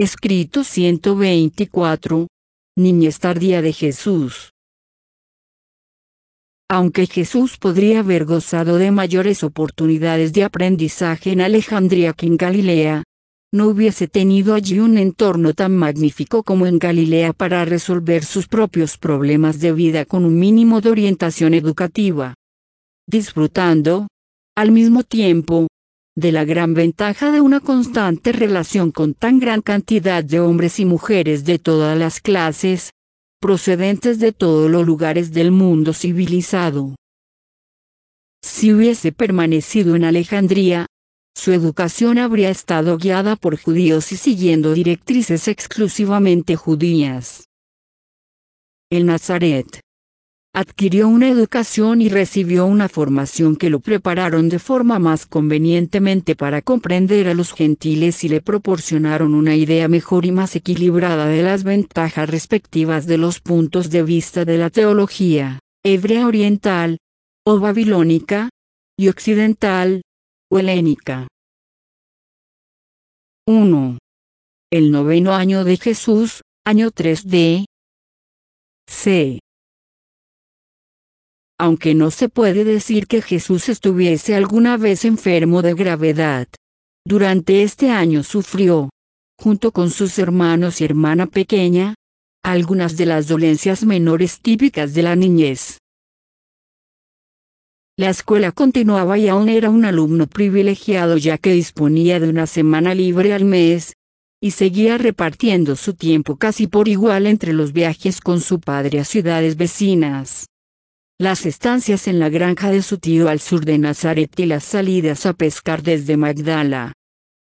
Escrito 124. Niñez tardía de Jesús. Aunque Jesús podría haber gozado de mayores oportunidades de aprendizaje en Alejandría que en Galilea, no hubiese tenido allí un entorno tan magnífico como en Galilea para resolver sus propios problemas de vida con un mínimo de orientación educativa. Disfrutando, al mismo tiempo, de la gran ventaja de una constante relación con tan gran cantidad de hombres y mujeres de todas las clases, procedentes de todos los lugares del mundo civilizado. Si hubiese permanecido en Alejandría, su educación habría estado guiada por judíos y siguiendo directrices exclusivamente judías. En Nazaret adquirió una educación y recibió una formación que lo prepararon de forma más convenientemente para comprender a los gentiles y le proporcionaron una idea mejor y más equilibrada de las ventajas respectivas de los puntos de vista de la teología, hebrea oriental, o babilónica, y occidental, o helénica. 1. El noveno año de Jesús, año 3 de C. Aunque no se puede decir que Jesús estuviese alguna vez enfermo de gravedad, durante este año sufrió, junto con sus hermanos y hermana pequeña, algunas de las dolencias menores típicas de la niñez. La escuela continuaba y aún era un alumno privilegiado ya que disponía de una semana libre al mes, y seguía repartiendo su tiempo casi por igual entre los viajes con su padre a ciudades vecinas, las estancias en la granja de su tío al sur de Nazaret y las salidas a pescar desde Magdala.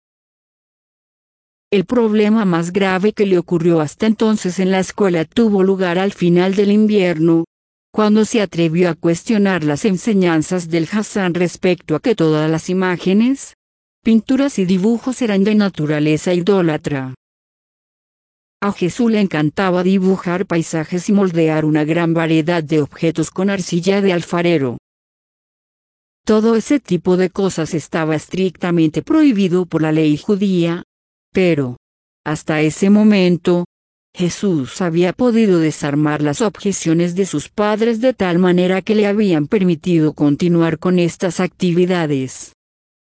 El problema más grave que le ocurrió hasta entonces en la escuela tuvo lugar al final del invierno, cuando se atrevió a cuestionar las enseñanzas del Hassán respecto a que todas las imágenes, pinturas y dibujos eran de naturaleza idólatra. A Jesús le encantaba dibujar paisajes y moldear una gran variedad de objetos con arcilla de alfarero. Todo ese tipo de cosas estaba estrictamente prohibido por la ley judía, pero, hasta ese momento, Jesús había podido desarmar las objeciones de sus padres de tal manera que le habían permitido continuar con estas actividades.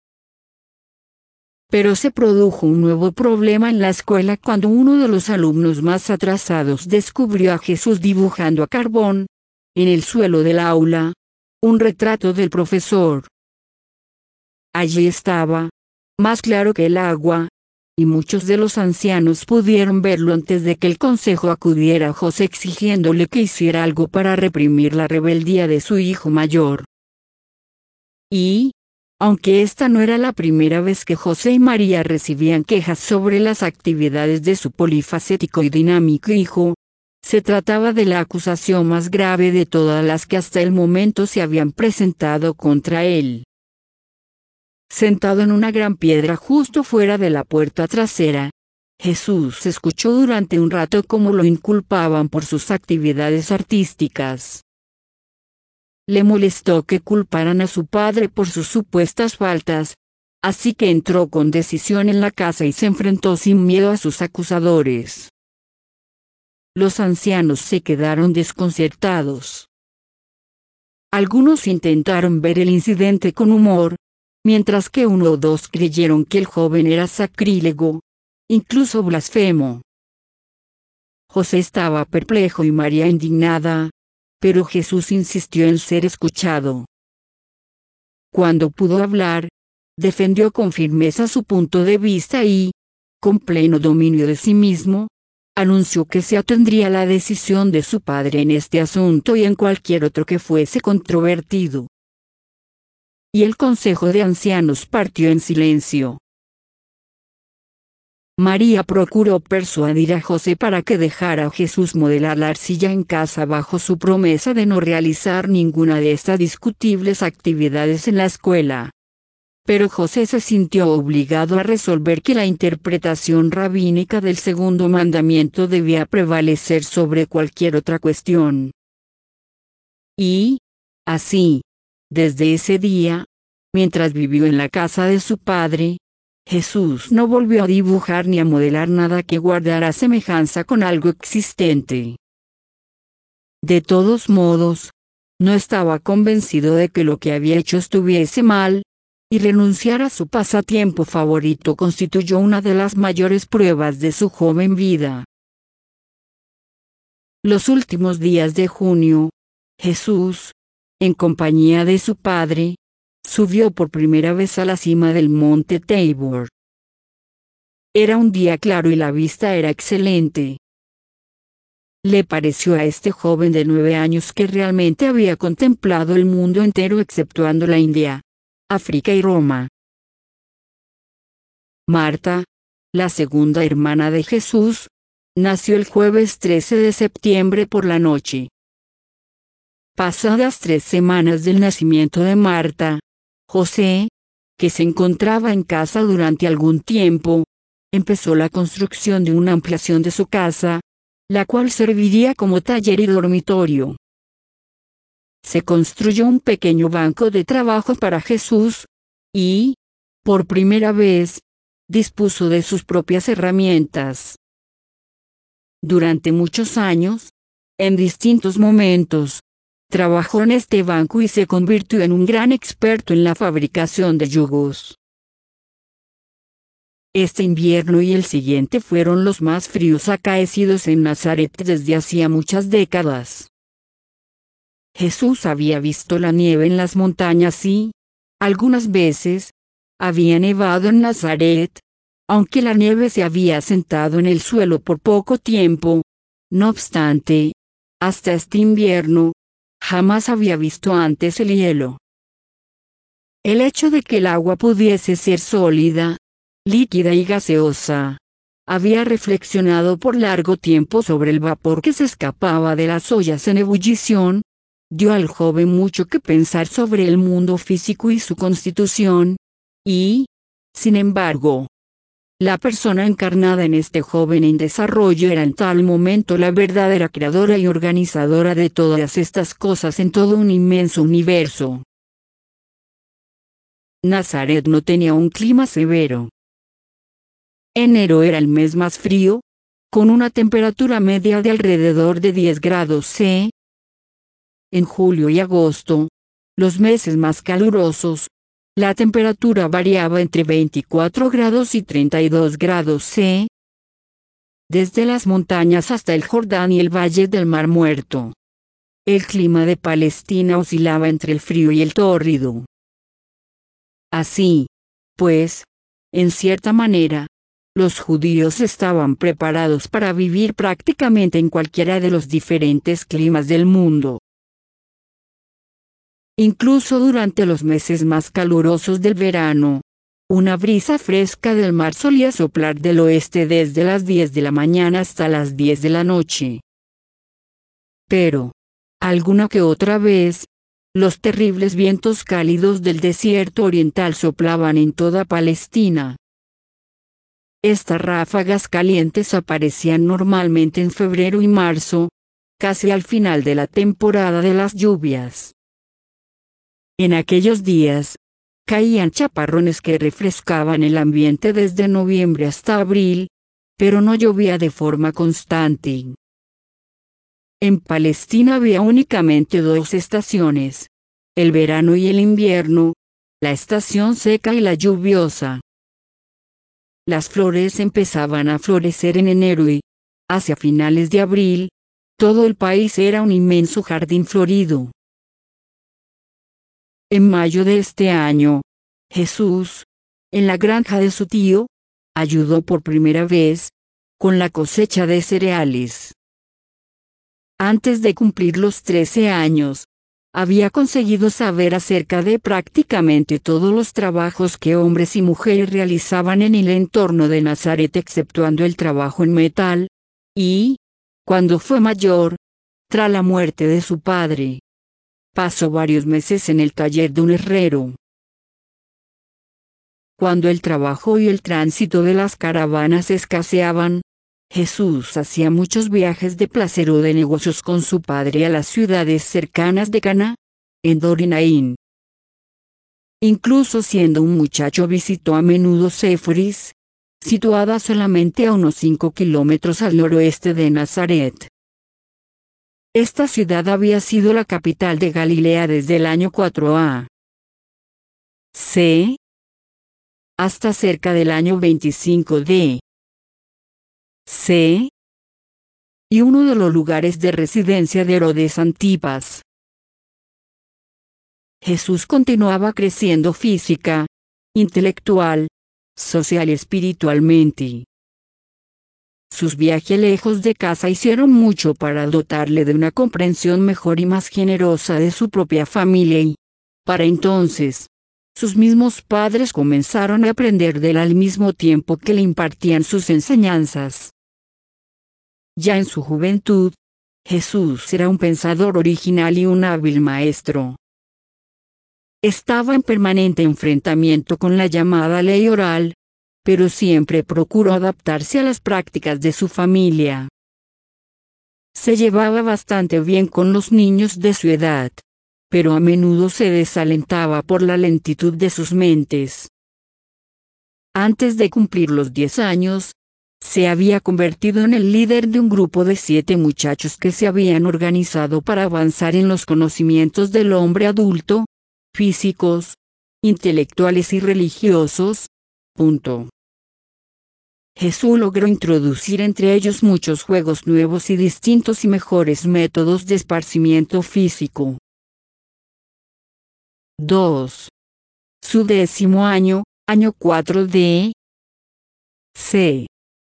Pero se produjo un nuevo problema en la escuela cuando uno de los alumnos más atrasados descubrió a Jesús dibujando a carbón, en el suelo del aula, un retrato del profesor. Allí estaba, más claro que el agua, y muchos de los ancianos pudieron verlo antes de que el consejo acudiera a José exigiéndole que hiciera algo para reprimir la rebeldía de su hijo mayor. Y, aunque esta no era la primera vez que José y María recibían quejas sobre las actividades de su polifacético y dinámico hijo, se trataba de la acusación más grave de todas las que hasta el momento se habían presentado contra él. Sentado en una gran piedra justo fuera de la puerta trasera, Jesús escuchó durante un rato cómo lo inculpaban por sus actividades artísticas. Le molestó que culparan a su padre por sus supuestas faltas, así que entró con decisión en la casa y se enfrentó sin miedo a sus acusadores. Los ancianos se quedaron desconcertados. Algunos intentaron ver el incidente con humor, mientras que uno o dos creyeron que el joven era sacrílego, incluso blasfemo. José estaba perplejo y María indignada, pero Jesús insistió en ser escuchado. Cuando pudo hablar, defendió con firmeza su punto de vista y, con pleno dominio de sí mismo, anunció que se atendría a la decisión de su padre en este asunto y en cualquier otro que fuese controvertido. Y el consejo de ancianos partió en silencio. María procuró persuadir a José para que dejara a Jesús modelar la arcilla en casa bajo su promesa de no realizar ninguna de estas discutibles actividades en la escuela. Pero José se sintió obligado a resolver que la interpretación rabínica del segundo mandamiento debía prevalecer sobre cualquier otra cuestión. Y, así, desde ese día, mientras vivió en la casa de su padre, Jesús no volvió a dibujar ni a modelar nada que guardara semejanza con algo existente. De todos modos, no estaba convencido de que lo que había hecho estuviese mal, y renunciar a su pasatiempo favorito constituyó una de las mayores pruebas de su joven vida. Los últimos días de junio, Jesús, en compañía de su padre, subió por primera vez a la cima del monte Tabor. Era un día claro y la vista era excelente. Le pareció a este joven de 9 años que realmente había contemplado el mundo entero exceptuando la India, África y Roma. Marta, la segunda hermana de Jesús, nació el jueves 13 de septiembre por la noche. Pasadas 3 semanas del nacimiento de Marta, José, que se encontraba en casa durante algún tiempo, empezó la construcción de una ampliación de su casa, la cual serviría como taller y dormitorio. Se construyó un pequeño banco de trabajo para Jesús, y, por primera vez, dispuso de sus propias herramientas. Durante muchos años, en distintos momentos, trabajó en este banco y se convirtió en un gran experto en la fabricación de yugos. Este invierno y el siguiente fueron los más fríos acaecidos en Nazaret desde hacía muchas décadas. Jesús había visto la nieve en las montañas y, algunas veces, había nevado en Nazaret, aunque la nieve se había asentado en el suelo por poco tiempo. No obstante, hasta este invierno, jamás había visto antes el hielo. El hecho de que el agua pudiese ser sólida, líquida y gaseosa. Había reflexionado por largo tiempo sobre el vapor que se escapaba de las ollas en ebullición. Dio al joven mucho que pensar sobre el mundo físico y su constitución. Y, sin embargo, la persona encarnada en este joven en desarrollo era en tal momento la verdadera creadora y organizadora de todas estas cosas en todo un inmenso universo. Nazaret no tenía un clima severo. Enero era el mes más frío, con una temperatura media de alrededor de 10 grados C. En julio y agosto, los meses más calurosos, la temperatura variaba entre 24 grados y 32 grados C. Desde las montañas hasta el Jordán y el valle del Mar Muerto, el clima de Palestina oscilaba entre el frío y el tórrido. Así, pues, en cierta manera, los judíos estaban preparados para vivir prácticamente en cualquiera de los diferentes climas del mundo. Incluso durante los meses más calurosos del verano, una brisa fresca del mar solía soplar del oeste desde las 10 de la mañana hasta las 10 de la noche. Pero, alguna que otra vez, los terribles vientos cálidos del desierto oriental soplaban en toda Palestina. Estas ráfagas calientes aparecían normalmente en febrero y marzo, casi al final de la temporada de las lluvias. En aquellos días, caían chaparrones que refrescaban el ambiente desde noviembre hasta abril, pero no llovía de forma constante. En Palestina había únicamente 2 estaciones, el verano y el invierno, la estación seca y la lluviosa. Las flores empezaban a florecer en enero y, hacia finales de abril, todo el país era un inmenso jardín florido. En mayo de este año, Jesús, en la granja de su tío, ayudó por primera vez, con la cosecha de cereales. Antes de cumplir los 13 años, había conseguido saber acerca de prácticamente todos los trabajos que hombres y mujeres realizaban en el entorno de Nazaret exceptuando el trabajo en metal, y, cuando fue mayor, tras la muerte de su padre, pasó varios meses en el taller de un herrero. Cuando el trabajo y el tránsito de las caravanas escaseaban, Jesús hacía muchos viajes de placer o de negocios con su padre a las ciudades cercanas de Cana, Endor y Naín. Incluso siendo un muchacho visitó a menudo Séforis, situada solamente a unos 5 kilómetros al noroeste de Nazaret. Esta ciudad había sido la capital de Galilea desde el año 4 a.C. hasta cerca del año 25 d.C. y uno de los lugares de residencia de Herodes Antipas. Jesús continuaba creciendo física, intelectual, social y espiritualmente. Sus viajes lejos de casa hicieron mucho para dotarle de una comprensión mejor y más generosa de su propia familia y, para entonces, sus mismos padres comenzaron a aprender de él al mismo tiempo que le impartían sus enseñanzas. Ya en su juventud, Jesús era un pensador original y un hábil maestro. Estaba en permanente enfrentamiento con la llamada ley oral, pero siempre procuró adaptarse a las prácticas de su familia. Se llevaba bastante bien con los niños de su edad, pero a menudo se desalentaba por la lentitud de sus mentes. Antes de cumplir los 10 años, se había convertido en el líder de un grupo de 7 muchachos que se habían organizado para avanzar en los conocimientos del hombre adulto, físicos, intelectuales y religiosos. Jesús logró introducir entre ellos muchos juegos nuevos y distintos y mejores métodos de esparcimiento físico. 2. Su 10º año, año 4 d.C.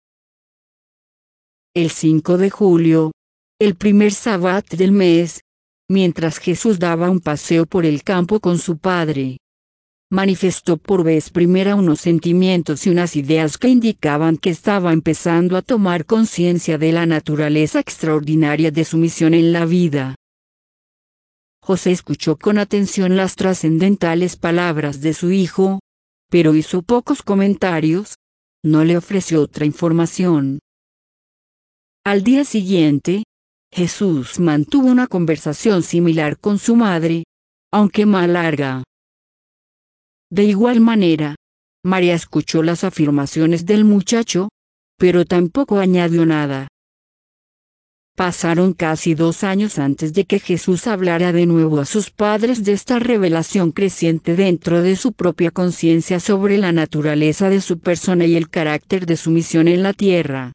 El 5 de julio, el primer sábado del mes, mientras Jesús daba un paseo por el campo con su padre, manifestó por vez primera unos sentimientos y unas ideas que indicaban que estaba empezando a tomar conciencia de la naturaleza extraordinaria de su misión en la vida. José escuchó con atención las trascendentales palabras de su hijo, pero hizo pocos comentarios, no le ofreció otra información. Al día siguiente, Jesús mantuvo una conversación similar con su madre, aunque más larga. De igual manera, María escuchó las afirmaciones del muchacho, pero tampoco añadió nada. Pasaron casi 2 años antes de que Jesús hablara de nuevo a sus padres de esta revelación creciente dentro de su propia conciencia sobre la naturaleza de su persona y el carácter de su misión en la tierra.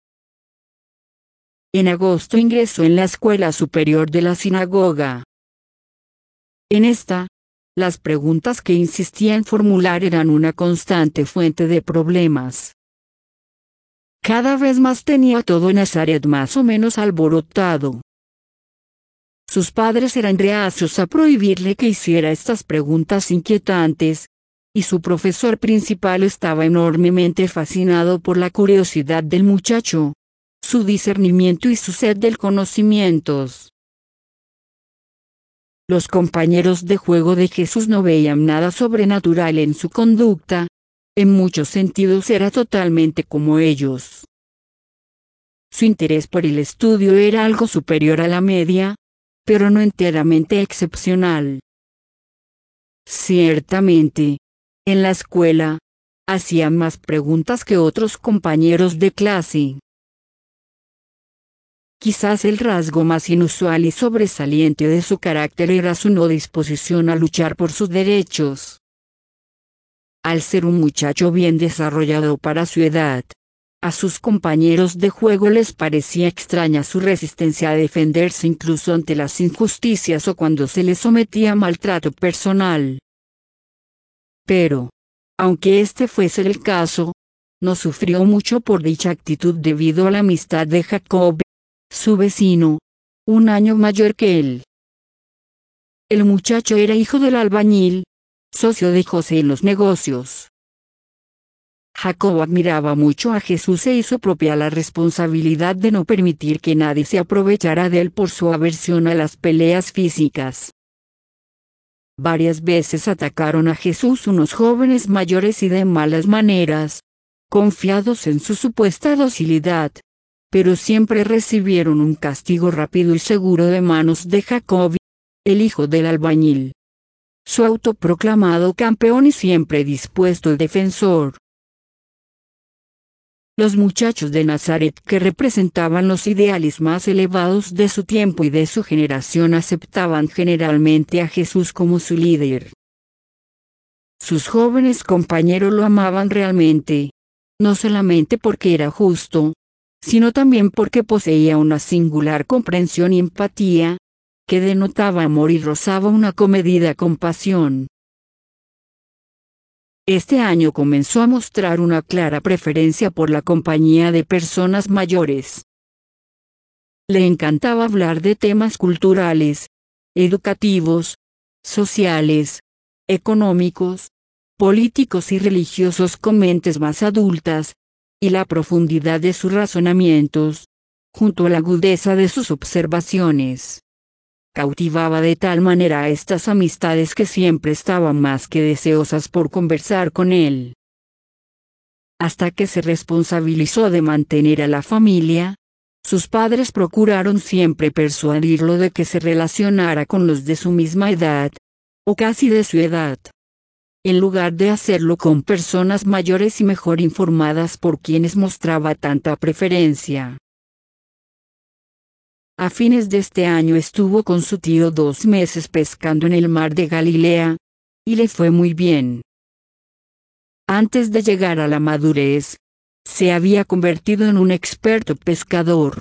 En agosto ingresó en la escuela superior de la sinagoga. En esta, las preguntas que insistía en formular eran una constante fuente de problemas. Cada vez más tenía todo Nazaret más o menos alborotado. Sus padres eran reacios a prohibirle que hiciera estas preguntas inquietantes, y su profesor principal estaba enormemente fascinado por la curiosidad del muchacho, su discernimiento y su sed del conocimientos. Los compañeros de juego de Jesús no veían nada sobrenatural en su conducta, en muchos sentidos era totalmente como ellos. Su interés por el estudio era algo superior a la media, pero no enteramente excepcional. Ciertamente, en la escuela, hacían más preguntas que otros compañeros de clase. Quizás el rasgo más inusual y sobresaliente de su carácter era su no disposición a luchar por sus derechos. Al ser un muchacho bien desarrollado para su edad, a sus compañeros de juego les parecía extraña su resistencia a defenderse incluso ante las injusticias o cuando se les sometía a maltrato personal. Pero, aunque este fuese el caso, no sufrió mucho por dicha actitud debido a la amistad de Jacob, su vecino, 1 año mayor que él. El muchacho era hijo del albañil, socio de José en los negocios. Jacob admiraba mucho a Jesús e hizo propia la responsabilidad de no permitir que nadie se aprovechara de él por su aversión a las peleas físicas. Varias veces atacaron a Jesús unos jóvenes mayores y de malas maneras, confiados en su supuesta docilidad, pero siempre recibieron un castigo rápido y seguro de manos de Jacob, el hijo del albañil. su autoproclamado campeón y siempre dispuesto defensor. Los muchachos de Nazaret, que representaban los ideales más elevados de su tiempo y de su generación, aceptaban generalmente a Jesús como su líder. Sus jóvenes compañeros lo amaban realmente, no solamente porque era justo, sino también porque poseía una singular comprensión y empatía, que denotaba amor y rozaba una comedida compasión. Este año comenzó a mostrar una clara preferencia por la compañía de personas mayores. Le encantaba hablar de temas culturales, educativos, sociales, económicos, políticos y religiosos con mentes más adultas, y la profundidad de sus razonamientos, junto a la agudeza de sus observaciones, cautivaba de tal manera a estas amistades que siempre estaban más que deseosas por conversar con él. Hasta que se responsabilizó de mantener a la familia, sus padres procuraron siempre persuadirlo de que se relacionara con los de su misma edad, o casi de su edad, en lugar de hacerlo con personas mayores y mejor informadas por quienes mostraba tanta preferencia. A fines de este año estuvo con su tío 2 meses pescando en el mar de Galilea, y le fue muy bien. Antes de llegar a la madurez, se había convertido en un experto pescador.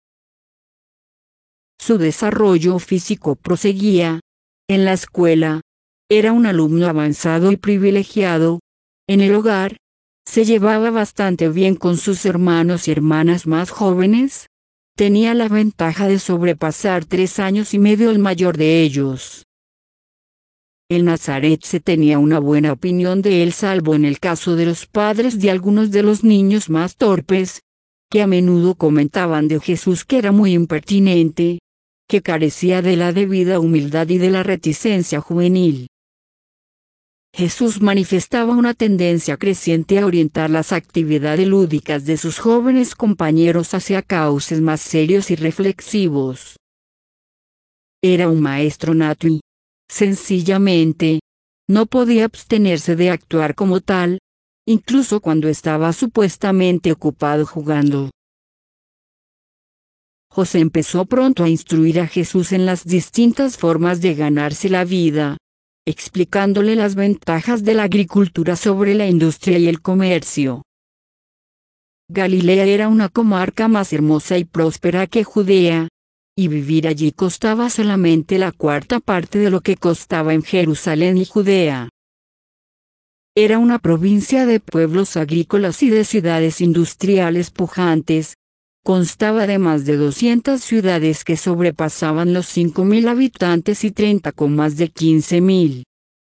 Su desarrollo físico proseguía. En la escuela, era un alumno avanzado y privilegiado. En el hogar, se llevaba bastante bien con sus hermanos y hermanas más jóvenes. Tenía la ventaja de sobrepasar 3 años y medio el mayor de ellos. En Nazaret se tenía una buena opinión de él, salvo en el caso de los padres de algunos de los niños más torpes, que a menudo comentaban de Jesús que era muy impertinente, que carecía de la debida humildad y de la reticencia juvenil. Jesús manifestaba una tendencia creciente a orientar las actividades lúdicas de sus jóvenes compañeros hacia cauces más serios y reflexivos. Era un maestro nato y, sencillamente, no podía abstenerse de actuar como tal, incluso cuando estaba supuestamente ocupado jugando. José empezó pronto a instruir a Jesús en las distintas formas de ganarse la vida, explicándole las ventajas de la agricultura sobre la industria y el comercio. Galilea era una comarca más hermosa y próspera que Judea, y vivir allí costaba solamente la 1/4 parte de lo que costaba en Jerusalén y Judea. Era una provincia de pueblos agrícolas y de ciudades industriales pujantes. Constaba de más de 200 ciudades que sobrepasaban los 5.000 habitantes y 30 con más de 15.000.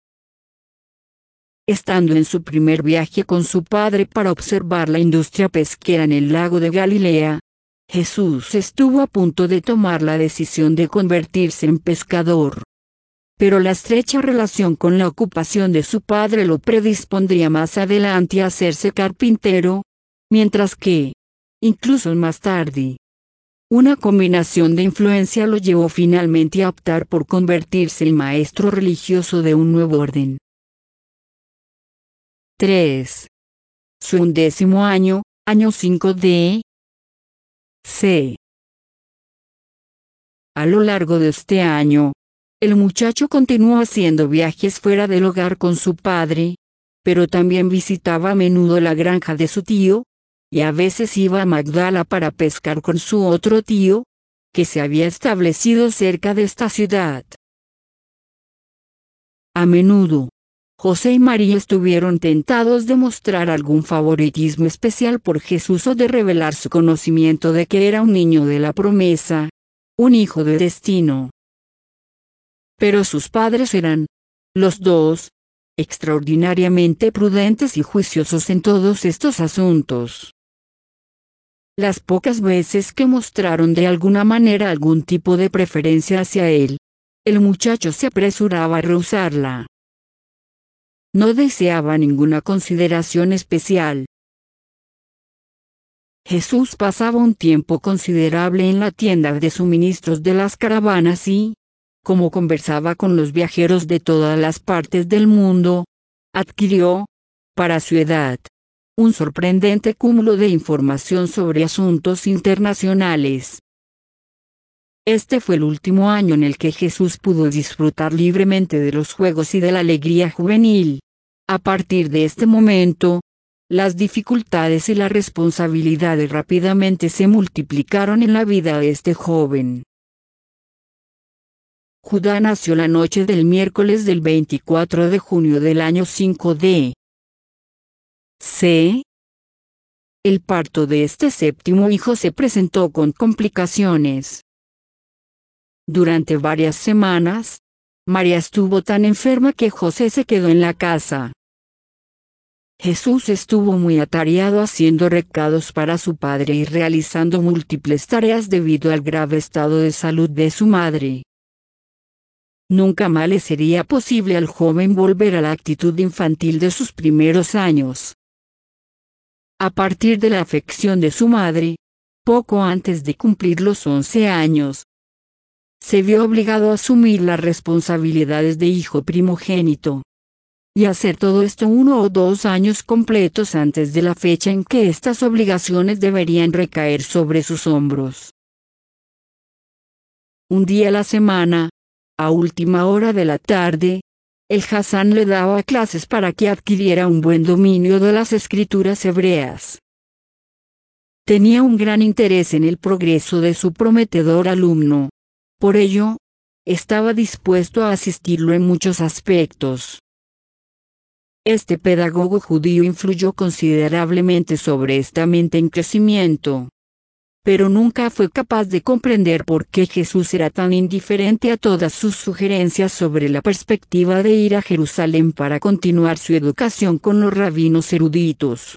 Estando en su primer viaje con su padre para observar la industria pesquera en el lago de Galilea, Jesús estuvo a punto de tomar la decisión de convertirse en pescador. Pero la estrecha relación con la ocupación de su padre lo predispondría más adelante a hacerse carpintero, mientras que, incluso más tarde, una combinación de influencia lo llevó finalmente a optar por convertirse en maestro religioso de un nuevo orden. 3. Su 11º año, año 5 de C. A lo largo de este año, el muchacho continuó haciendo viajes fuera del hogar con su padre, pero también visitaba a menudo la granja de su tío, y a veces iba a Magdala para pescar con su otro tío, que se había establecido cerca de esta ciudad. A menudo, José y María estuvieron tentados de mostrar algún favoritismo especial por Jesús o de revelar su conocimiento de que era un niño de la promesa, un hijo del destino. Pero sus padres eran, los dos, extraordinariamente prudentes y juiciosos en todos estos asuntos. Las pocas veces que mostraron de alguna manera algún tipo de preferencia hacia él, el muchacho se apresuraba a rehusarla. No deseaba ninguna consideración especial. Jesús pasaba un tiempo considerable en la tienda de suministros de las caravanas y, como conversaba con los viajeros de todas las partes del mundo, adquirió, para su edad, un sorprendente cúmulo de información sobre asuntos internacionales. Este fue el último año en el que Jesús pudo disfrutar libremente de los juegos y de la alegría juvenil. A partir de este momento, las dificultades y las responsabilidades rápidamente se multiplicaron en la vida de este joven. Judá nació la noche del miércoles del 24 de junio del año 5 d.C. El parto de este séptimo hijo se presentó con complicaciones. Durante varias semanas, María estuvo tan enferma que José se quedó en la casa. Jesús estuvo muy atareado haciendo recados para su padre y realizando múltiples tareas debido al grave estado de salud de su madre. Nunca más le sería posible al joven volver a la actitud infantil de sus primeros años. A partir de la afección de su madre, poco antes de cumplir los 11 años, se vio obligado a asumir las responsabilidades de hijo primogénito, y hacer todo esto 1 o 2 años completos antes de la fecha en que estas obligaciones deberían recaer sobre sus hombros. Un día a la semana, a última hora de la tarde, el Hazzán le daba clases para que adquiriera un buen dominio de las escrituras hebreas. Tenía un gran interés en el progreso de su prometedor alumno. Por ello, estaba dispuesto a asistirlo en muchos aspectos. Este pedagogo judío influyó considerablemente sobre esta mente en crecimiento. Pero nunca fue capaz de comprender por qué Jesús era tan indiferente a todas sus sugerencias sobre la perspectiva de ir a Jerusalén para continuar su educación con los rabinos eruditos.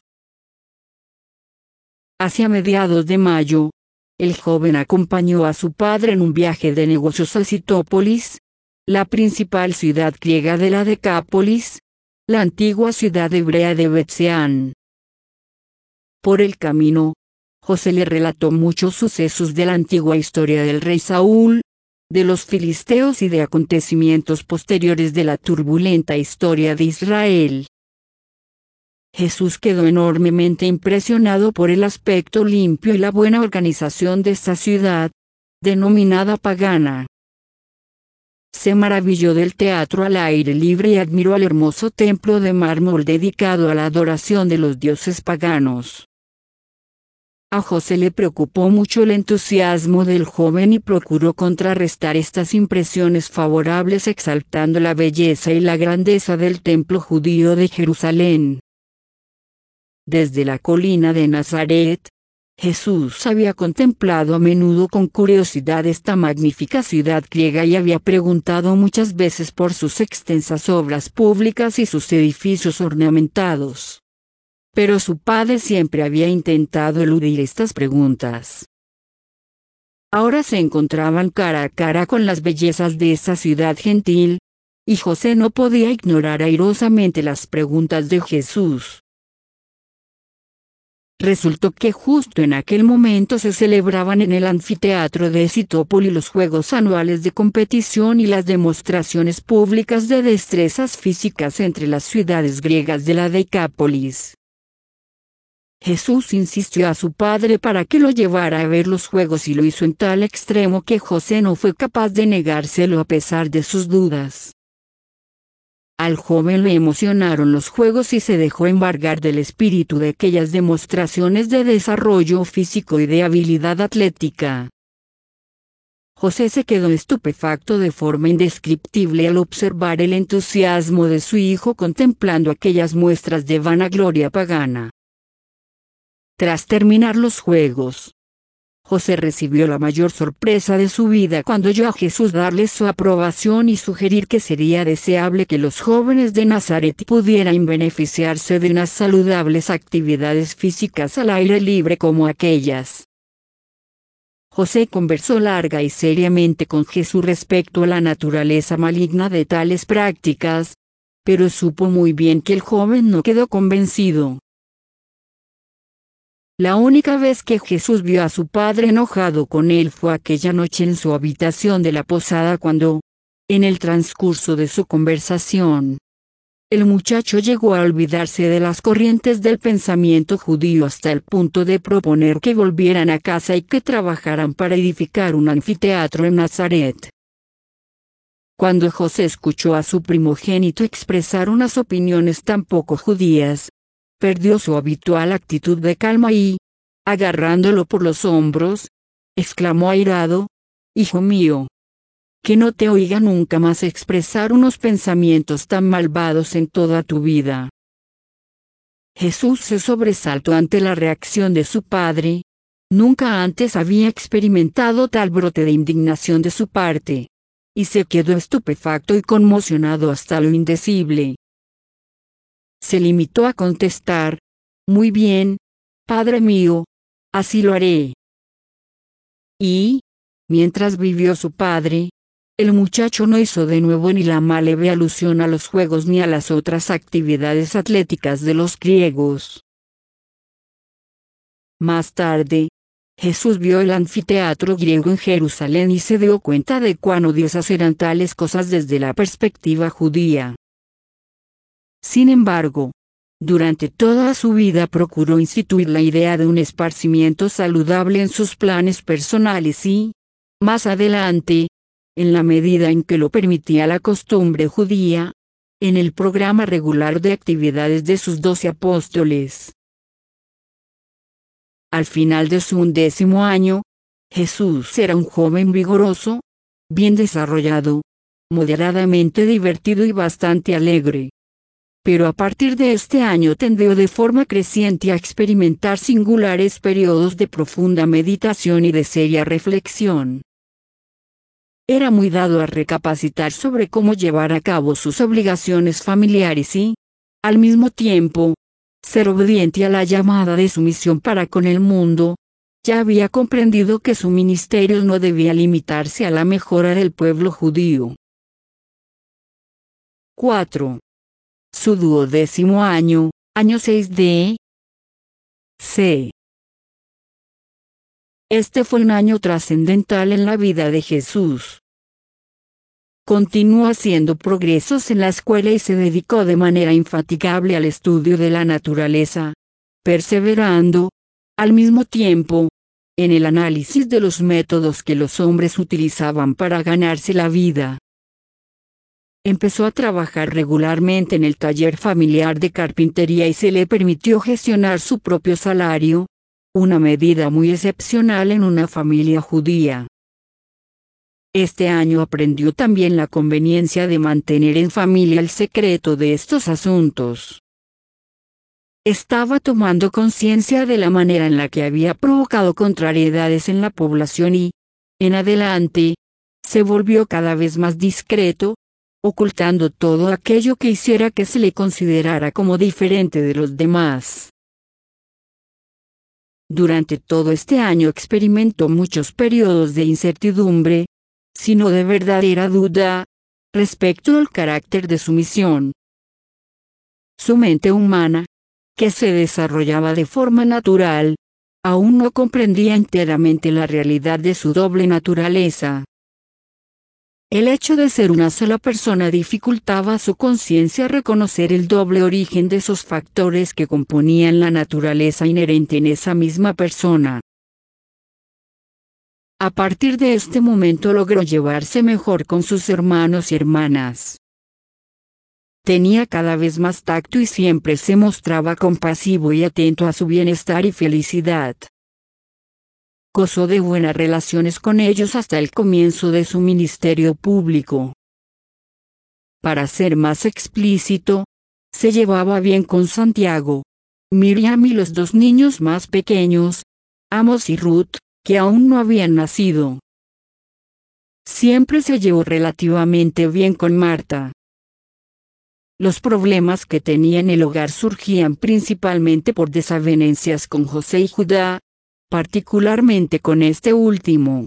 Hacia mediados de mayo, el joven acompañó a su padre en un viaje de negocios a Sitópolis, la principal ciudad griega de la Decápolis, la antigua ciudad hebrea de Bet-Seán. Por el camino, José le relató muchos sucesos de la antigua historia del rey Saúl, de los filisteos y de acontecimientos posteriores de la turbulenta historia de Israel. Jesús quedó enormemente impresionado por el aspecto limpio y la buena organización de esta ciudad, denominada pagana. Se maravilló del teatro al aire libre y admiró al hermoso templo de mármol dedicado a la adoración de los dioses paganos. A José le preocupó mucho el entusiasmo del joven y procuró contrarrestar estas impresiones favorables exaltando la belleza y la grandeza del templo judío de Jerusalén. Desde la colina de Nazaret, Jesús había contemplado a menudo con curiosidad esta magnífica ciudad griega y había preguntado muchas veces por sus extensas obras públicas y sus edificios ornamentados. Pero su padre siempre había intentado eludir estas preguntas. Ahora se encontraban cara a cara con las bellezas de esa ciudad gentil, y José no podía ignorar airosamente las preguntas de Jesús. Resultó que justo en aquel momento se celebraban en el anfiteatro de Sitópolis los juegos anuales de competición y las demostraciones públicas de destrezas físicas entre las ciudades griegas de la Decápolis. Jesús insistió a su padre para que lo llevara a ver los juegos y lo hizo en tal extremo que José no fue capaz de negárselo a pesar de sus dudas. Al joven le emocionaron los juegos y se dejó embargar del espíritu de aquellas demostraciones de desarrollo físico y de habilidad atlética. José se quedó estupefacto de forma indescriptible al observar el entusiasmo de su hijo contemplando aquellas muestras de vanagloria pagana. Tras terminar los juegos, José recibió la mayor sorpresa de su vida cuando oyó a Jesús darle su aprobación y sugerir que sería deseable que los jóvenes de Nazaret pudieran beneficiarse de unas saludables actividades físicas al aire libre como aquellas. José conversó larga y seriamente con Jesús respecto a la naturaleza maligna de tales prácticas, pero supo muy bien que el joven no quedó convencido. La única vez que Jesús vio a su padre enojado con él fue aquella noche en su habitación de la posada cuando, En el transcurso de su conversación, el muchacho llegó a olvidarse de las corrientes del pensamiento judío hasta el punto de proponer que volvieran a casa y que trabajaran para edificar un anfiteatro en Nazaret. Cuando José escuchó a su primogénito expresar unas opiniones tan poco judías, perdió su habitual actitud de calma y, agarrándolo por los hombros, exclamó airado: «Hijo mío, que no te oiga nunca más expresar unos pensamientos tan malvados en toda tu vida». Jesús se sobresaltó ante la reacción de su padre. Nunca antes había experimentado tal brote de indignación de su parte, y se quedó estupefacto y conmocionado hasta lo indecible. Se limitó a contestar: «Muy bien, padre mío, así lo haré». Y, mientras vivió su padre, el muchacho no hizo de nuevo ni la más leve alusión a los juegos ni a las otras actividades atléticas de los griegos. Más tarde, Jesús vio el anfiteatro griego en Jerusalén y se dio cuenta de cuán odiosas eran tales cosas desde la perspectiva judía. Sin embargo, durante toda su vida procuró instituir la idea de un esparcimiento saludable en sus planes personales y, más adelante, en la medida en que lo permitía la costumbre judía, en el programa regular de actividades de sus 12 apóstoles. Al final de su 11º año, Jesús era un joven vigoroso, bien desarrollado, moderadamente divertido y bastante alegre. Pero a partir de este año tendió de forma creciente a experimentar singulares periodos de profunda meditación y de seria reflexión. Era muy dado a recapacitar sobre cómo llevar a cabo sus obligaciones familiares y, al mismo tiempo, ser obediente a la llamada de su misión para con el mundo. Ya había comprendido que su ministerio no debía limitarse a la mejora del pueblo judío. 4. Su 12º año, año 6 de C. Este fue un año trascendental en la vida de Jesús. Continuó haciendo progresos en la escuela y se dedicó de manera infatigable al estudio de la naturaleza, perseverando, al mismo tiempo, en el análisis de los métodos que los hombres utilizaban para ganarse la vida. Empezó a trabajar regularmente en el taller familiar de carpintería y se le permitió gestionar su propio salario, una medida muy excepcional en una familia judía. Este año aprendió también la conveniencia de mantener en familia el secreto de estos asuntos. Estaba tomando conciencia de la manera en la que había provocado contrariedades en la población y, en adelante, se volvió cada vez más discreto, ocultando todo aquello que hiciera que se le considerara como diferente de los demás. Durante todo este año experimentó muchos periodos de incertidumbre, sino de verdadera duda, respecto al carácter de su misión. Su mente humana, que se desarrollaba de forma natural, aún no comprendía enteramente la realidad de su doble naturaleza. El hecho de ser una sola persona dificultaba a su conciencia reconocer el doble origen de esos factores que componían la naturaleza inherente en esa misma persona. A partir de este momento logró llevarse mejor con sus hermanos y hermanas. Tenía cada vez más tacto y siempre se mostraba compasivo y atento a su bienestar y felicidad. Gozó de buenas relaciones con ellos hasta el comienzo de su ministerio público. Para ser más explícito, se llevaba bien con Santiago, Miriam y los 2 niños más pequeños, Amos y Ruth, que aún no habían nacido. Siempre se llevó relativamente bien con Marta. Los problemas que tenía en el hogar surgían principalmente por desavenencias con José y Judá, particularmente con este último.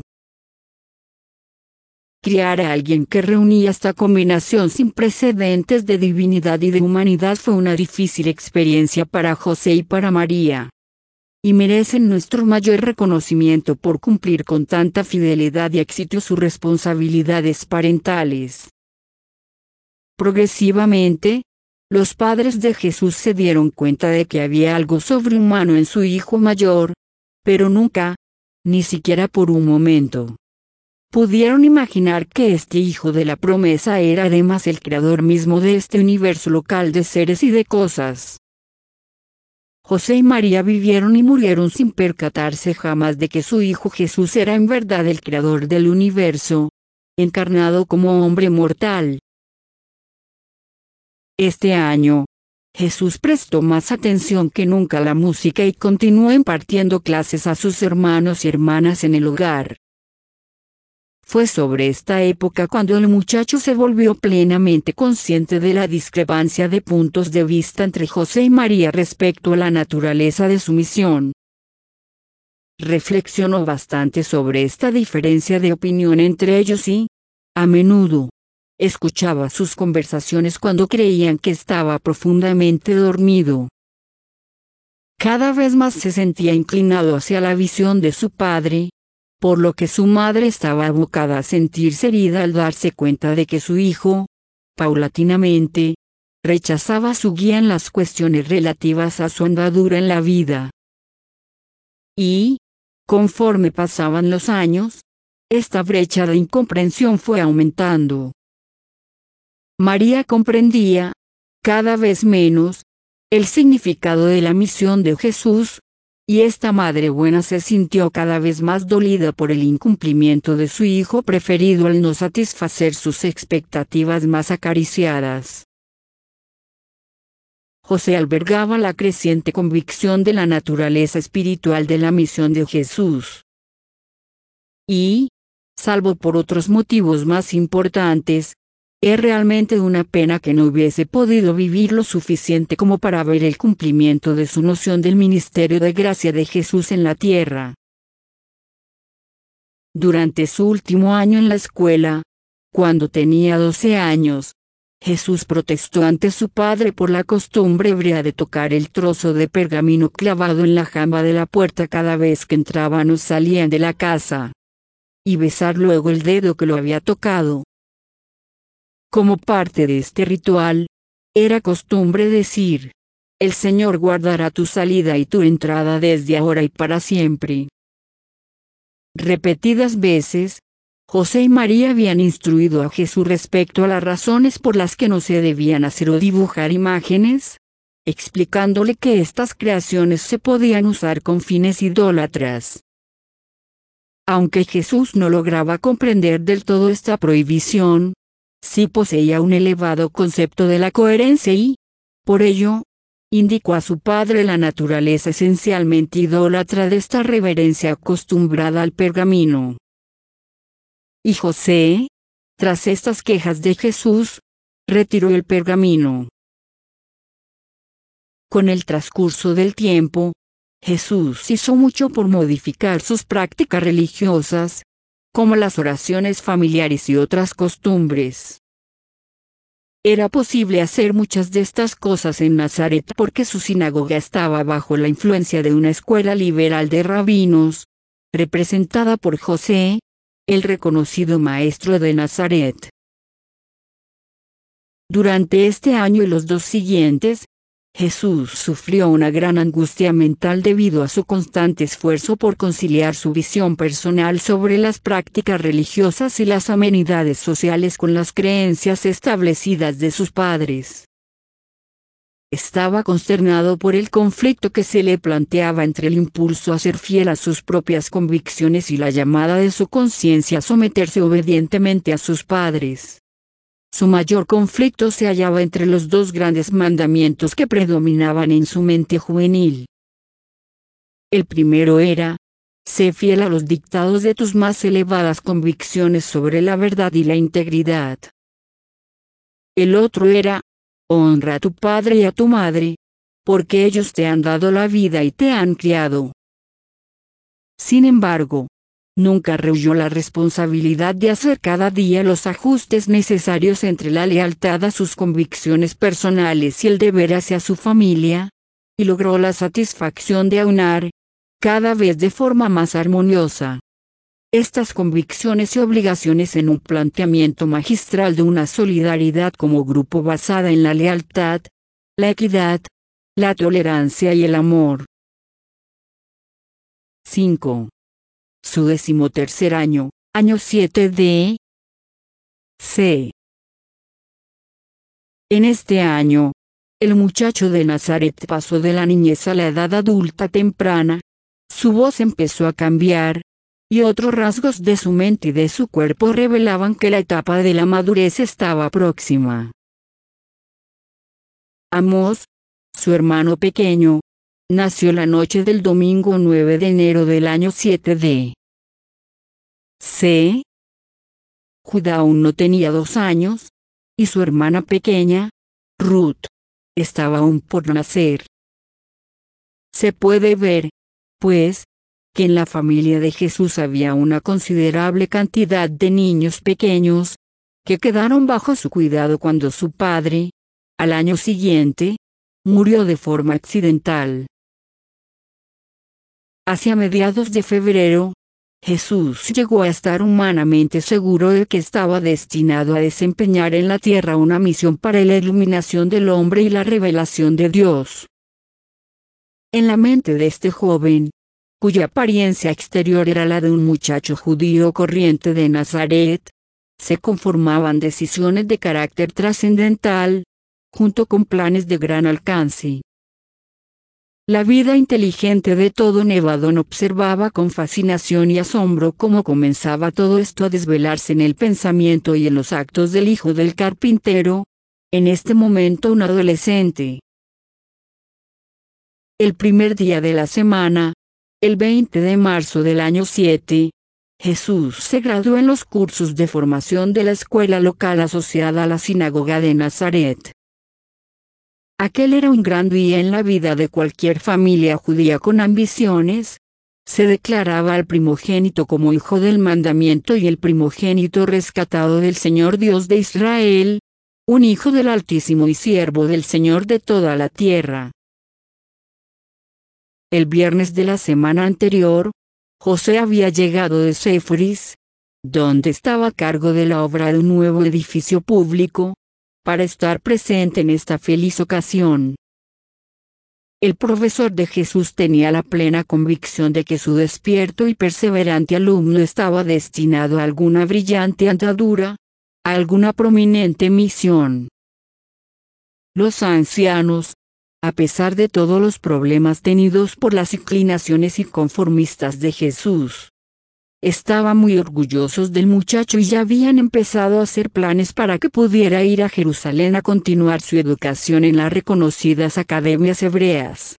Criar a alguien que reunía esta combinación sin precedentes de divinidad y de humanidad fue una difícil experiencia para José y para María. Y merecen nuestro mayor reconocimiento por cumplir con tanta fidelidad y éxito sus responsabilidades parentales. Progresivamente, los padres de Jesús se dieron cuenta de que había algo sobrehumano en su hijo mayor, pero nunca, ni siquiera por un momento, pudieron imaginar que este hijo de la promesa era además el creador mismo de este universo local de seres y de cosas. José y María vivieron y murieron sin percatarse jamás de que su hijo Jesús era en verdad el creador del universo, encarnado como hombre mortal. Este año, Jesús prestó más atención que nunca a la música y continuó impartiendo clases a sus hermanos y hermanas en el hogar. Fue sobre esta época cuando el muchacho se volvió plenamente consciente de la discrepancia de puntos de vista entre José y María respecto a la naturaleza de su misión. Reflexionó bastante sobre esta diferencia de opinión entre ellos y, a menudo, escuchaba sus conversaciones cuando creían que estaba profundamente dormido. Cada vez más se sentía inclinado hacia la visión de su padre, por lo que su madre estaba abocada a sentirse herida al darse cuenta de que su hijo, paulatinamente, rechazaba su guía en las cuestiones relativas a su andadura en la vida. Y, conforme pasaban los años, esta brecha de incomprensión fue aumentando. María comprendía, cada vez menos, el significado de la misión de Jesús, y esta madre buena se sintió cada vez más dolida por el incumplimiento de su hijo preferido al no satisfacer sus expectativas más acariciadas. José albergaba la creciente convicción de la naturaleza espiritual de la misión de Jesús. Y, salvo por otros motivos más importantes, es realmente una pena que no hubiese podido vivir lo suficiente como para ver el cumplimiento de su noción del ministerio de gracia de Jesús en la tierra. Durante su último año en la escuela, cuando tenía 12 años, Jesús protestó ante su padre por la costumbre hebrea de tocar el trozo de pergamino clavado en la jamba de la puerta cada vez que entraban o salían de la casa, y besar luego el dedo que lo había tocado. Como parte de este ritual, era costumbre decir: "El Señor guardará tu salida y tu entrada desde ahora y para siempre". Repetidas veces, José y María habían instruido a Jesús respecto a las razones por las que no se debían hacer o dibujar imágenes, explicándole que estas creaciones se podían usar con fines idólatras. Aunque Jesús no lograba comprender del todo esta prohibición, sí poseía un elevado concepto de la coherencia y, por ello, indicó a su padre la naturaleza esencialmente idólatra de esta reverencia acostumbrada al pergamino. Y José, tras estas quejas de Jesús, retiró el pergamino. Con el transcurso del tiempo, Jesús hizo mucho por modificar sus prácticas religiosas, como las oraciones familiares y otras costumbres. Era posible hacer muchas de estas cosas en Nazaret porque su sinagoga estaba bajo la influencia de una escuela liberal de rabinos, representada por José, el reconocido maestro de Nazaret. Durante este año y los 2 siguientes, Jesús sufrió una gran angustia mental debido a su constante esfuerzo por conciliar su visión personal sobre las prácticas religiosas y las amenidades sociales con las creencias establecidas de sus padres. Estaba consternado por el conflicto que se le planteaba entre el impulso a ser fiel a sus propias convicciones y la llamada de su conciencia a someterse obedientemente a sus padres. Su mayor conflicto se hallaba entre los 2 grandes mandamientos que predominaban en su mente juvenil. El primero era: sé fiel a los dictados de tus más elevadas convicciones sobre la verdad y la integridad. El otro era: honra a tu padre y a tu madre, porque ellos te han dado la vida y te han criado. Sin embargo, nunca rehuyó la responsabilidad de hacer cada día los ajustes necesarios entre la lealtad a sus convicciones personales y el deber hacia su familia, y logró la satisfacción de aunar, cada vez de forma más armoniosa, estas convicciones y obligaciones en un planteamiento magistral de una solidaridad como grupo basada en la lealtad, la equidad, la tolerancia y el amor. 5. Su 13º año, año 7 de C. En este año, el muchacho de Nazaret pasó de la niñez a la edad adulta temprana. Su voz empezó a cambiar, y otros rasgos de su mente y de su cuerpo revelaban que la etapa de la madurez estaba próxima. Amós, su hermano pequeño, nació la noche del domingo 9 de enero del año 7 de C. Judá aún no tenía 2 años, y su hermana pequeña, Ruth, estaba aún por nacer. Se puede ver, pues, que en la familia de Jesús había una considerable cantidad de niños pequeños, que quedaron bajo su cuidado cuando su padre, al año siguiente, murió de forma accidental. Hacia mediados de febrero, Jesús llegó a estar humanamente seguro de que estaba destinado a desempeñar en la tierra una misión para la iluminación del hombre y la revelación de Dios. En la mente de este joven, cuya apariencia exterior era la de un muchacho judío corriente de Nazaret, se conformaban decisiones de carácter trascendental, junto con planes de gran alcance. La vida inteligente de todo Nevadón observaba con fascinación y asombro cómo comenzaba todo esto a desvelarse en el pensamiento y en los actos del hijo del carpintero, en este momento un adolescente. El primer día de la semana, el 20 de marzo del año 7, Jesús se graduó en los cursos de formación de la escuela local asociada a la sinagoga de Nazaret. Aquel era un gran día en la vida de cualquier familia judía con ambiciones. Se declaraba al primogénito como hijo del mandamiento y el primogénito rescatado del Señor Dios de Israel, un hijo del Altísimo y siervo del Señor de toda la tierra. El viernes de la semana anterior, José había llegado de Séforis, donde estaba a cargo de la obra de un nuevo edificio público, para estar presente en esta feliz ocasión. El profesor de Jesús tenía la plena convicción de que su despierto y perseverante alumno estaba destinado a alguna brillante andadura, a alguna prominente misión. Los ancianos, a pesar de todos los problemas tenidos por las inclinaciones inconformistas de Jesús, estaban muy orgullosos del muchacho y ya habían empezado a hacer planes para que pudiera ir a Jerusalén a continuar su educación en las reconocidas academias hebreas.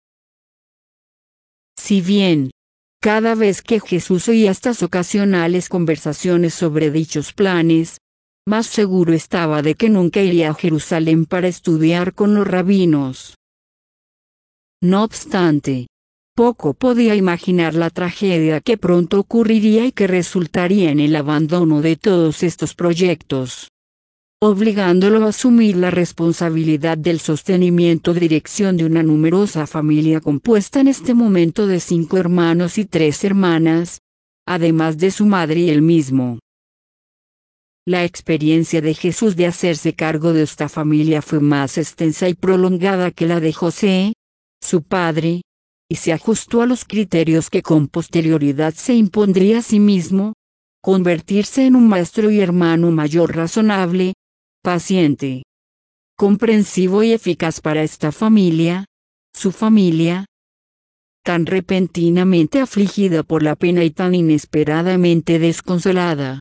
Si bien, cada vez que Jesús oía estas ocasionales conversaciones sobre dichos planes, más seguro estaba de que nunca iría a Jerusalén para estudiar con los rabinos. No obstante, poco podía imaginar la tragedia que pronto ocurriría y que resultaría en el abandono de todos estos proyectos, obligándolo a asumir la responsabilidad del sostenimiento y dirección de una numerosa familia compuesta en este momento de 5 hermanos y 3 hermanas, además de su madre y él mismo. La experiencia de Jesús de hacerse cargo de esta familia fue más extensa y prolongada que la de José, su padre, y se ajustó a los criterios que con posterioridad se impondría a sí mismo: convertirse en un maestro y hermano mayor razonable, paciente, comprensivo y eficaz para esta familia, su familia, tan repentinamente afligida por la pena y tan inesperadamente desconsolada.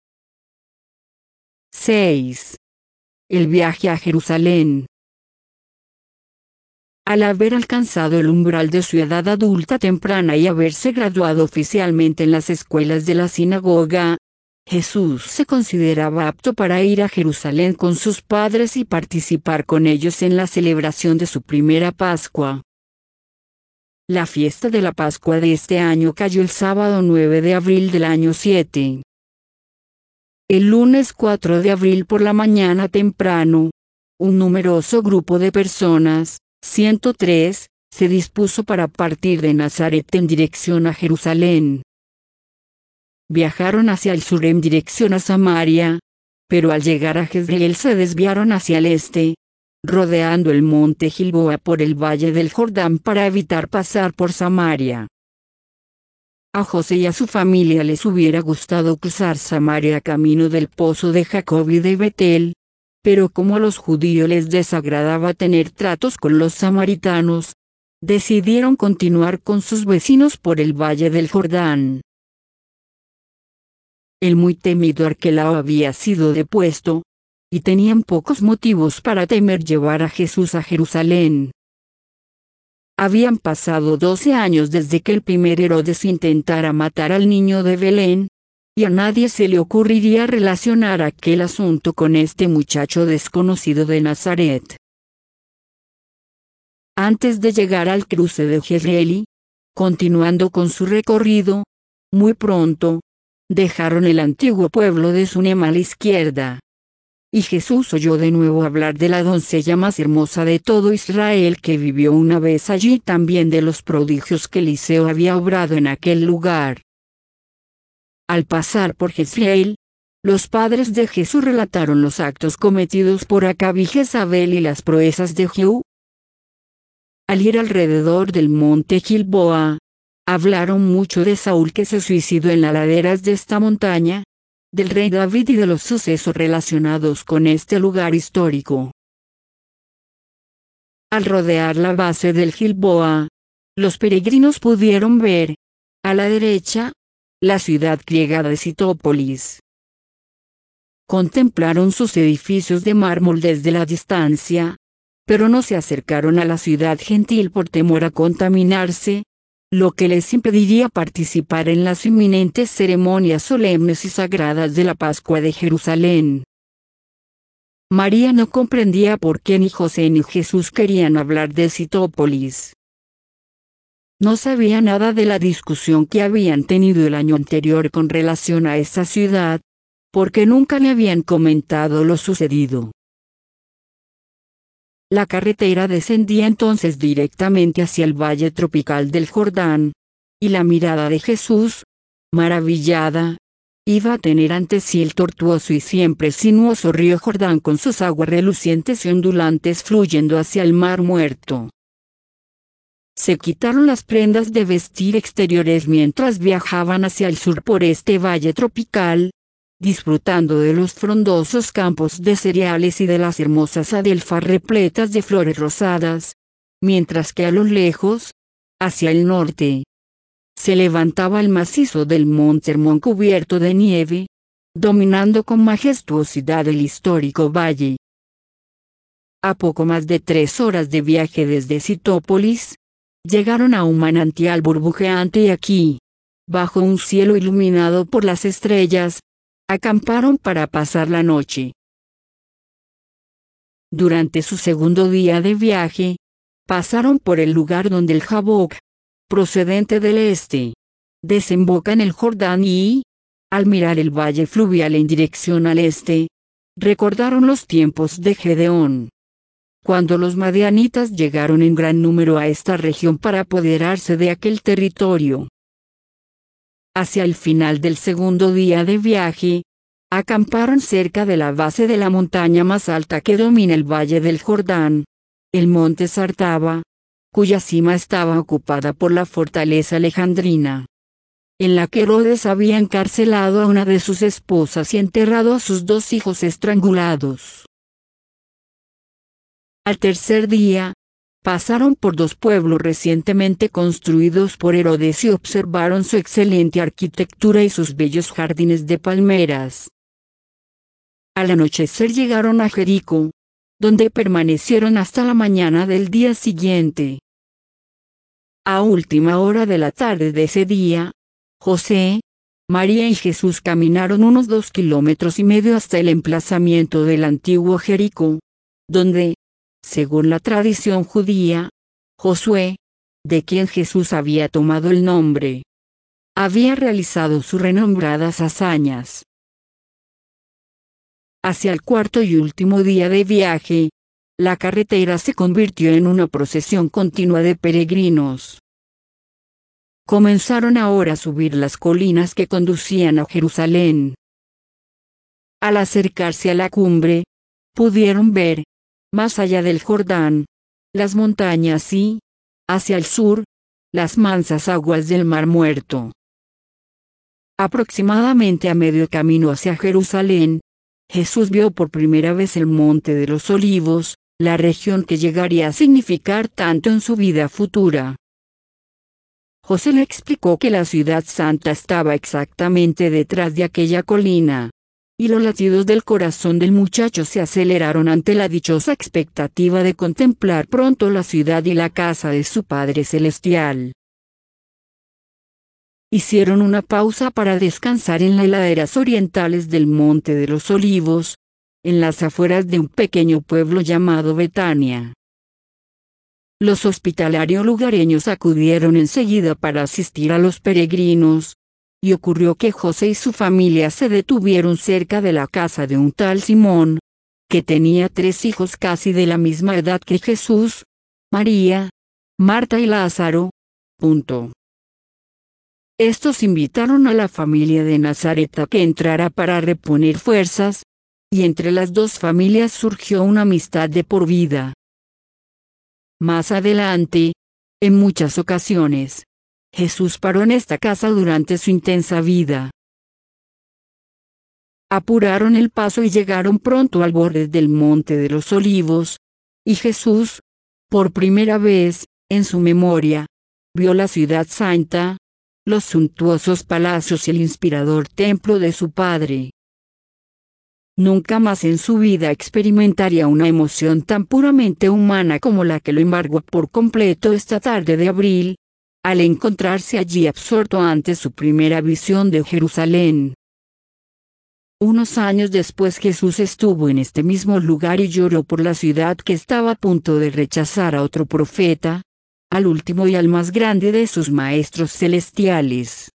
6. El viaje a Jerusalén. Al haber alcanzado el umbral de su edad adulta temprana y haberse graduado oficialmente en las escuelas de la sinagoga, Jesús se consideraba apto para ir a Jerusalén con sus padres y participar con ellos en la celebración de su primera Pascua. La fiesta de la Pascua de este año cayó el sábado 9 de abril del año 7. El lunes 4 de abril por la mañana temprano, un numeroso grupo de personas, 103, se dispuso para partir de Nazaret en dirección a Jerusalén. viajaron hacia el sur en dirección a Samaria, pero al llegar a Jezreel se desviaron hacia el este, rodeando el monte Gilboa por el valle del Jordán para evitar pasar por Samaria. A José y a su familia les hubiera gustado cruzar Samaria camino del pozo de Jacob y de Betel, pero como a los judíos les desagradaba tener tratos con los samaritanos, decidieron continuar con sus vecinos por el valle del Jordán. El muy temido Arquelao había sido depuesto, y tenían pocos motivos para temer llevar a Jesús a Jerusalén. Habían pasado 12 años desde que el primer Herodes intentara matar al niño de Belén, y a nadie se le ocurriría relacionar aquel asunto con este muchacho desconocido de Nazaret. Antes de llegar al cruce de Jezreel, continuando con su recorrido, muy pronto, dejaron el antiguo pueblo de Sunem a la izquierda. Y Jesús oyó de nuevo hablar de la doncella más hermosa de todo Israel que vivió una vez allí, también de los prodigios que Eliseo había obrado en aquel lugar. Al pasar por Jezreel, los padres de Jesús relataron los actos cometidos por Acab y Jezabel y las proezas de Jehú. Al ir alrededor del monte Gilboa, hablaron mucho de Saúl que se suicidó en las laderas de esta montaña, del rey David y de los sucesos relacionados con este lugar histórico. Al rodear la base del Gilboa, los peregrinos pudieron ver, a la derecha, la ciudad griega de Sitópolis. Contemplaron sus edificios de mármol desde la distancia, pero no se acercaron a la ciudad gentil por temor a contaminarse, lo que les impediría participar en las inminentes ceremonias solemnes y sagradas de la Pascua de Jerusalén. María no comprendía por qué ni José ni Jesús querían hablar de Sitópolis. No sabía nada de la discusión que habían tenido el año anterior con relación a esa ciudad, porque nunca le habían comentado lo sucedido. La carretera descendía entonces directamente hacia el valle tropical del Jordán, y la mirada de Jesús, maravillada, iba a tener ante sí el tortuoso y siempre sinuoso río Jordán con sus aguas relucientes y ondulantes fluyendo hacia el mar muerto. Se quitaron las prendas de vestir exteriores mientras viajaban hacia el sur por este valle tropical, disfrutando de los frondosos campos de cereales y de las hermosas adelfas repletas de flores rosadas, mientras que a lo lejos, hacia el norte, se levantaba el macizo del Monte Hermón cubierto de nieve, dominando con majestuosidad el histórico valle. A poco más de 3 horas de viaje desde Sitópolis, llegaron a un manantial burbujeante y aquí, bajo un cielo iluminado por las estrellas, acamparon para pasar la noche. Durante su segundo día de viaje, pasaron por el lugar donde el Jaboc, procedente del este, desemboca en el Jordán y, al mirar el valle fluvial en dirección al este, recordaron los tiempos de Gedeón, cuando los madianitas llegaron en gran número a esta región para apoderarse de aquel territorio. Hacia el final del segundo día de viaje, acamparon cerca de la base de la montaña más alta que domina el valle del Jordán, el monte Sartaba, cuya cima estaba ocupada por la fortaleza alejandrina, en la que Herodes había encarcelado a una de sus esposas y enterrado a sus 2 hijos estrangulados. Al tercer día, pasaron por 2 pueblos recientemente construidos por Herodes y observaron su excelente arquitectura y sus bellos jardines de palmeras. Al anochecer llegaron a Jericó, donde permanecieron hasta la mañana del día siguiente. A última hora de la tarde de ese día, José, María y Jesús caminaron unos 2,5 kilómetros hasta el emplazamiento del antiguo Jericó, donde, según la tradición judía, Josué, de quien Jesús había tomado el nombre, había realizado sus renombradas hazañas. Hacia el cuarto y último día de viaje, la carretera se convirtió en una procesión continua de peregrinos. comenzaron ahora a subir las colinas que conducían a Jerusalén. Al acercarse a la cumbre, pudieron ver, más allá del Jordán, las montañas y, hacia el sur, las mansas aguas del Mar Muerto. Aproximadamente a medio camino hacia Jerusalén, Jesús vio por primera vez el Monte de los Olivos, la región que llegaría a significar tanto en su vida futura. José le explicó que la ciudad santa estaba exactamente detrás de aquella colina, y los latidos del corazón del muchacho se aceleraron ante la dichosa expectativa de contemplar pronto la ciudad y la casa de su Padre Celestial. Hicieron una pausa para descansar en las laderas orientales del Monte de los Olivos, en las afueras de un pequeño pueblo llamado Betania. Los hospitalarios lugareños acudieron enseguida para asistir a los peregrinos, y ocurrió que José y su familia se detuvieron cerca de la casa de un tal Simón, que tenía 3 hijos casi de la misma edad que Jesús, María, Marta y Lázaro. Estos invitaron a la familia de Nazaret a que entrara para reponer fuerzas, y entre las dos familias surgió una amistad de por vida. Más adelante, en muchas ocasiones, Jesús paró en esta casa durante su intensa vida. Apuraron el paso y llegaron pronto al borde del Monte de los Olivos, y Jesús, por primera vez, en su memoria, vio la ciudad santa, los suntuosos palacios y el inspirador templo de su Padre. Nunca más en su vida experimentaría una emoción tan puramente humana como la que lo embargó por completo esta tarde de abril, al encontrarse allí absorto ante su primera visión de Jerusalén. Unos años después Jesús estuvo en este mismo lugar y lloró por la ciudad que estaba a punto de rechazar a otro profeta, al último y al más grande de sus maestros celestiales.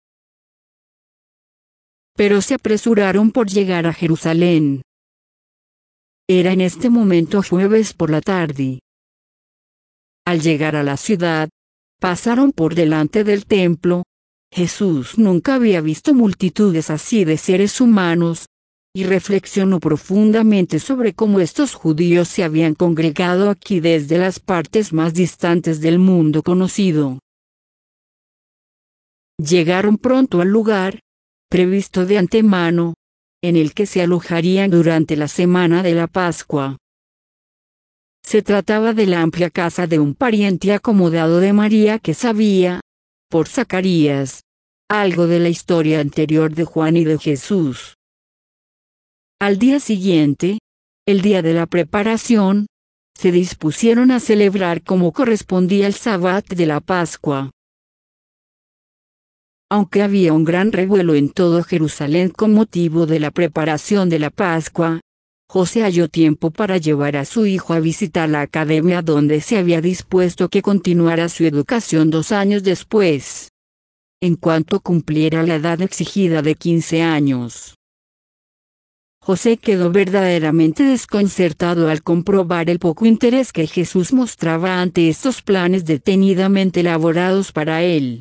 Pero se apresuraron por llegar a Jerusalén. Era en este momento jueves por la tarde. Al llegar a la ciudad, pasaron por delante del templo. Jesús nunca había visto multitudes así de seres humanos, y reflexionó profundamente sobre cómo estos judíos se habían congregado aquí desde las partes más distantes del mundo conocido. Llegaron pronto al lugar, previsto de antemano, en el que se alojarían durante la semana de la Pascua. Se trataba de la amplia casa de un pariente acomodado de María que sabía, por Zacarías, algo de la historia anterior de Juan y de Jesús. Al día siguiente, el día de la preparación, se dispusieron a celebrar como correspondía el Sabbat de la Pascua. Aunque había un gran revuelo en todo Jerusalén con motivo de la preparación de la Pascua, José halló tiempo para llevar a su hijo a visitar la academia donde se había dispuesto que continuara su educación 2 años después, en cuanto cumpliera la edad exigida de 15 años. José quedó verdaderamente desconcertado al comprobar el poco interés que Jesús mostraba ante estos planes detenidamente elaborados para él.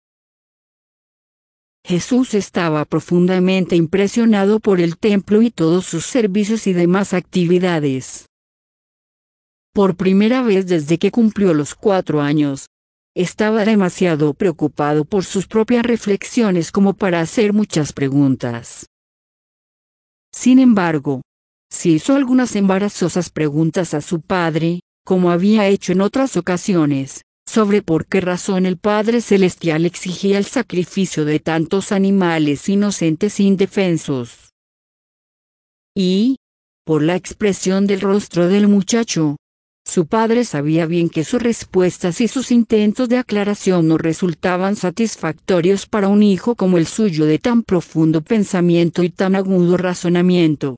Jesús estaba profundamente impresionado por el templo y todos sus servicios y demás actividades. Por primera vez desde que cumplió los 4 años, estaba demasiado preocupado por sus propias reflexiones como para hacer muchas preguntas. Sin embargo, se hizo algunas embarazosas preguntas a su padre, como había hecho en otras ocasiones, sobre por qué razón el Padre Celestial exigía el sacrificio de tantos animales inocentes e indefensos. Y, por la expresión del rostro del muchacho, su padre sabía bien que sus respuestas y sus intentos de aclaración no resultaban satisfactorios para un hijo como el suyo de tan profundo pensamiento y tan agudo razonamiento.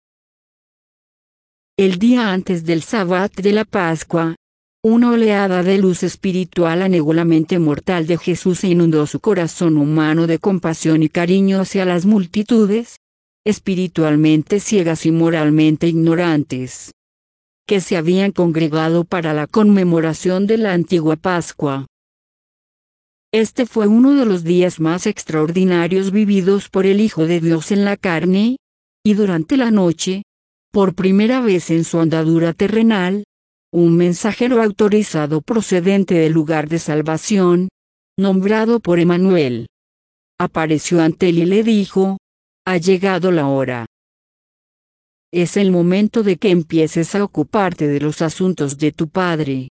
El día antes del Sabbat de la Pascua, una oleada de luz espiritual anegó la mente mortal de Jesús e inundó su corazón humano de compasión y cariño hacia las multitudes, espiritualmente ciegas y moralmente ignorantes, que se habían congregado para la conmemoración de la antigua Pascua. Este fue uno de los días más extraordinarios vividos por el Hijo de Dios en la carne, y durante la noche, por primera vez en su andadura terrenal, un mensajero autorizado procedente del lugar de salvación, nombrado por Emmanuel, apareció ante él y le dijo: ha llegado la hora. Es el momento de que empieces a ocuparte de los asuntos de tu Padre.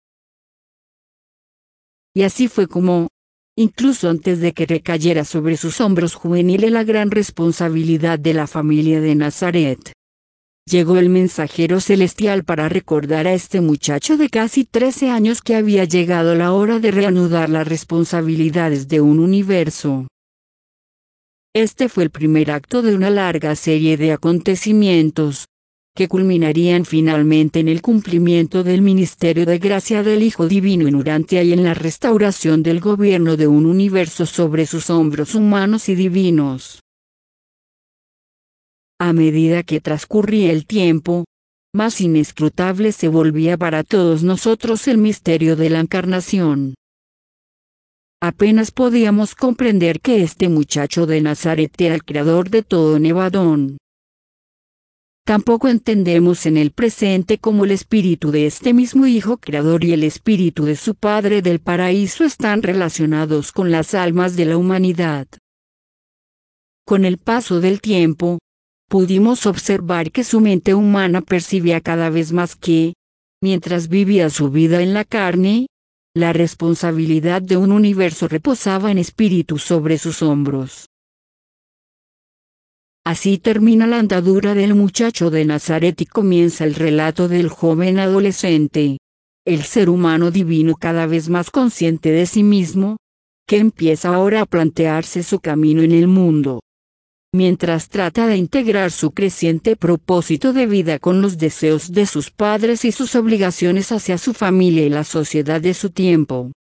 Y así fue como, incluso antes de que recayera sobre sus hombros juveniles la gran responsabilidad de la familia de Nazaret, llegó el mensajero celestial para recordar a este muchacho de casi 13 años que había llegado la hora de reanudar las responsabilidades de un universo. Este fue el primer acto de una larga serie de acontecimientos, que culminarían finalmente en el cumplimiento del ministerio de gracia del Hijo Divino en Urantia y en la restauración del gobierno de un universo sobre sus hombros humanos y divinos. A medida que transcurría el tiempo, más inescrutable se volvía para todos nosotros el misterio de la encarnación. Apenas podíamos comprender que este muchacho de Nazaret era el creador de todo Nevadón. Tampoco entendemos en el presente cómo el espíritu de este mismo Hijo Creador y el espíritu de su Padre del Paraíso están relacionados con las almas de la humanidad. Con el paso del tiempo, pudimos observar que su mente humana percibía cada vez más que, mientras vivía su vida en la carne, la responsabilidad de un universo reposaba en espíritu sobre sus hombros. Así termina la andadura del muchacho de Nazaret y comienza el relato del joven adolescente, el ser humano divino cada vez más consciente de sí mismo, que empieza ahora a plantearse su camino en el mundo, mientras trata de integrar su creciente propósito de vida con los deseos de sus padres y sus obligaciones hacia su familia y la sociedad de su tiempo.